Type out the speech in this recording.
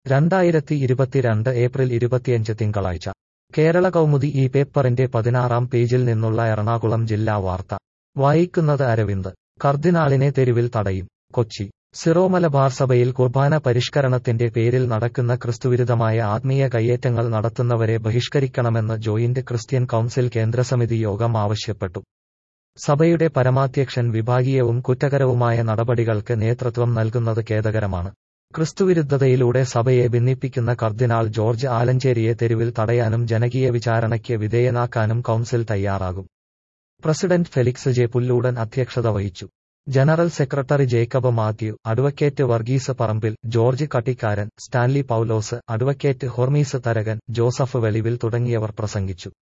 2022 April 25 തിങ്കളാഴ്ച കേരള കൗമുദി ഈ പേപ്പറിന്റെ 16-ാം പേജിൽ നിന്നുള്ള എറണാകുളം ജില്ലാ വാർത്ത വായിക്കുന്നത് അരവിന്ദ്. കർദിനാളിനെ തെരുവിൽ തടയും. കൊച്ചി സിറോ മലബാർ സഭയിൽ കുർബാന പരിഷ്കരണത്തിന്റെ പേരിൽ നടക്കുന്ന ക്രിസ്തുവിരുദ്ധമായ ആത്മീയ കയ്യേറ്റങ്ങൾ നടത്തുന്നവരെ ബഹിഷ്കരിക്കണമെന്ന് ജോയിന്റ് ക്രിസ്ത്യൻ കൗൺസിൽ കേന്ദ്രസമിതി യോഗം ആവശ്യപ്പെട്ടു. സഭയുടെ പരമാധ്യക്ഷൻ വിഭാഗീയവും കുറ്റകരവുമായ നടപടികൾക്ക് നേതൃത്വം നൽകുന്നത് ഖേദകരമാണ്. ക്രിസ്തുവിരുദ്ധതയിലൂടെ സഭയെ ഭിന്നിപ്പിക്കുന്ന കർദിനാൾ ജോർജ് ആലഞ്ചേരിയെ തെരുവിൽ തടയാനും ജനകീയ വിചാരണയ്ക്ക് വിധേയനാക്കാനും കൗൺസിൽ തയ്യാറാകും. പ്രസിഡന്റ് ഫെലിക്സ് ജെ പുല്ലൂടൻ അധ്യക്ഷത വഹിച്ചു. General secretary Jacob Mathew, advocate Varghese Parambil, George Kattikkaran, Stanley Paulose, advocate Hormis Tharakan, Joseph Velivil തുടങ്ങിയവർ പ്രസംഗിച്ചു.